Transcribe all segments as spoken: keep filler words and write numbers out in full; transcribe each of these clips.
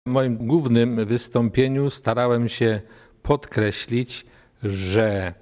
W moim głównym wystąpieniu starałem się podkreślić, że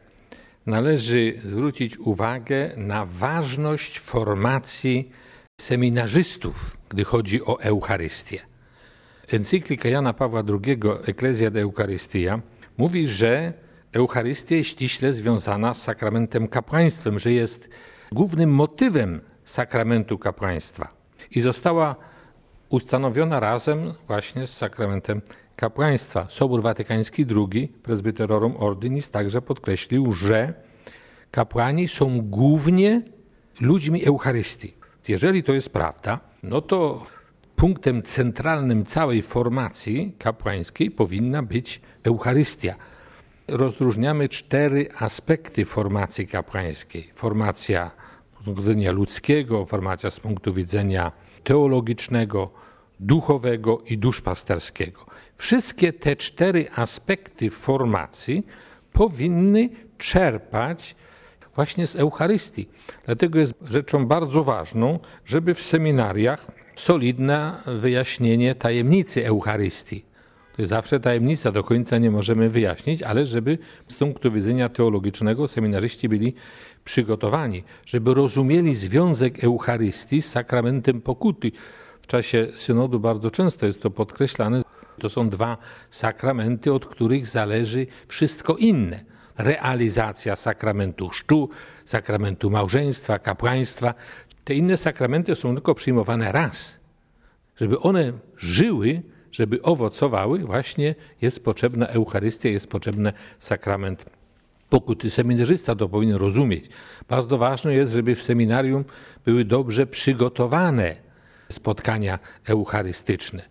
należy zwrócić uwagę na ważność formacji seminarzystów, gdy chodzi o Eucharystię. Encyklika Jana Pawła drugiego Ecclesia de Eucharistia mówi, że Eucharystia jest ściśle związana z sakramentem kapłaństwem, że jest głównym motywem sakramentu kapłaństwa i została ustanowiona razem właśnie z sakramentem kapłaństwa. Sobór Watykański drugi, Presbyterorum Ordinis, także podkreślił, że kapłani są głównie ludźmi Eucharystii. Jeżeli to jest prawda, no to punktem centralnym całej formacji kapłańskiej powinna być Eucharystia. Rozróżniamy cztery aspekty formacji kapłańskiej. Formacja z punktu widzenia ludzkiego, formacja z punktu widzenia teologicznego, duchowego i duszpasterskiego. Wszystkie te cztery aspekty formacji powinny czerpać właśnie z Eucharystii. Dlatego jest rzeczą bardzo ważną, żeby w seminariach solidne wyjaśnienie tajemnicy Eucharystii. To jest zawsze tajemnica, do końca nie możemy wyjaśnić, ale żeby z punktu widzenia teologicznego seminarzyści byli przygotowani, żeby rozumieli związek Eucharystii z sakramentem pokuty. W czasie synodu bardzo często jest to podkreślane. To są dwa sakramenty, od których zależy wszystko inne. Realizacja sakramentu chrztu, sakramentu małżeństwa, kapłaństwa. Te inne sakramenty są tylko przyjmowane raz. Żeby one żyły, żeby owocowały, właśnie jest potrzebna Eucharystia, jest potrzebny sakrament pokuty. Seminarzysta to powinien rozumieć. Bardzo ważne jest, żeby w seminarium były dobrze przygotowane spotkania eucharystyczne,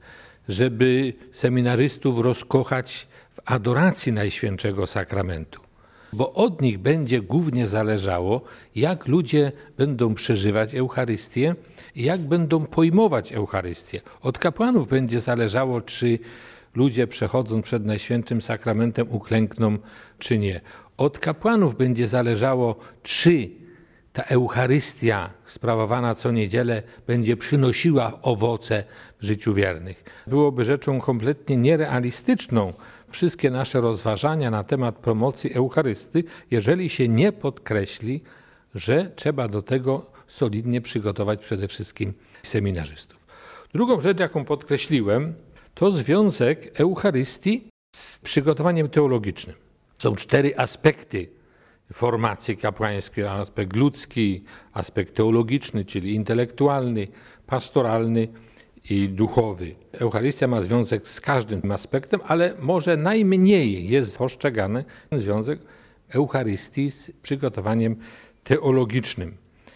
żeby seminarystów rozkochać w adoracji Najświętszego Sakramentu, bo od nich będzie głównie zależało, jak ludzie będą przeżywać Eucharystię i jak będą pojmować Eucharystię. Od kapłanów będzie zależało, czy ludzie przechodząc przed Najświętszym Sakramentem uklękną, czy nie. Od kapłanów będzie zależało, czy ta Eucharystia sprawowana co niedzielę będzie przynosiła owoce w życiu wiernych. Byłoby rzeczą kompletnie nierealistyczną wszystkie nasze rozważania na temat promocji Eucharystii, jeżeli się nie podkreśli, że trzeba do tego solidnie przygotować przede wszystkim seminarzystów. Drugą rzecz, jaką podkreśliłem, to związek Eucharystii z przygotowaniem teologicznym. Są cztery aspekty formacji kapłańskiej: aspekt ludzki, aspekt teologiczny, czyli intelektualny, pastoralny i duchowy. Eucharystia ma związek z każdym aspektem, ale może najmniej jest postrzegany związek Eucharystii z przygotowaniem teologicznym.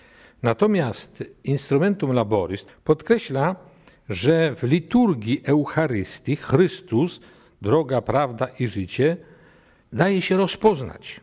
Natomiast Instrumentum Laboris podkreśla, że w liturgii Eucharystii Chrystus, droga, prawda i życie, daje się rozpoznać.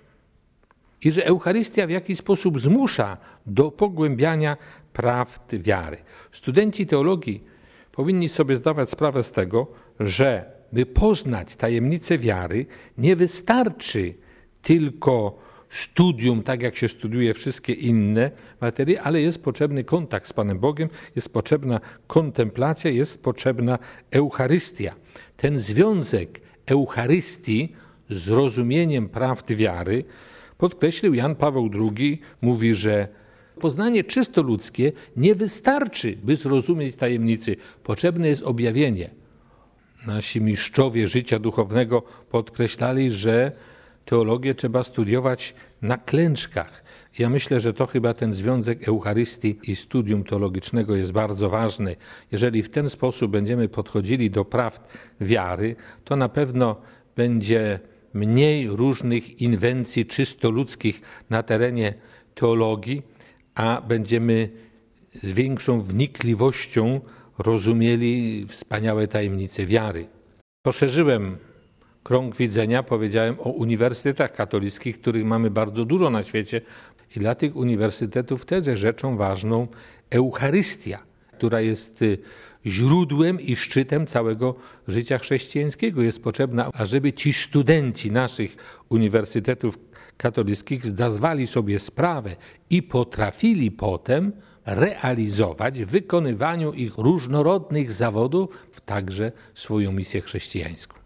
I że Eucharystia w jakiś sposób zmusza do pogłębiania prawd wiary. Studenci teologii powinni sobie zdawać sprawę z tego, że by poznać tajemnicę wiary, nie wystarczy tylko studium, tak jak się studiuje wszystkie inne materie, ale jest potrzebny kontakt z Panem Bogiem, jest potrzebna kontemplacja, jest potrzebna Eucharystia. Ten związek Eucharystii z rozumieniem prawd wiary podkreślił Jan Paweł drugi, mówi, że poznanie czysto ludzkie nie wystarczy, by zrozumieć tajemnicy. Potrzebne jest objawienie. Nasi mistrzowie życia duchownego podkreślali, że teologię trzeba studiować na klęczkach. Ja myślę, że to chyba ten związek Eucharystii i studium teologicznego jest bardzo ważny. Jeżeli w ten sposób będziemy podchodzili do prawd wiary, to na pewno będzie mniej różnych inwencji czysto ludzkich na terenie teologii, a będziemy z większą wnikliwością rozumieli wspaniałe tajemnice wiary. Poszerzyłem krąg widzenia, powiedziałem o uniwersytetach katolickich, których mamy bardzo dużo na świecie i dla tych uniwersytetów też jest rzeczą ważną Eucharystia, która jest źródłem i szczytem całego życia chrześcijańskiego. Jest potrzebna, ażeby ci studenci naszych uniwersytetów katolickich zdawali sobie sprawę i potrafili potem realizować w wykonywaniu ich różnorodnych zawodów, także swoją misję chrześcijańską.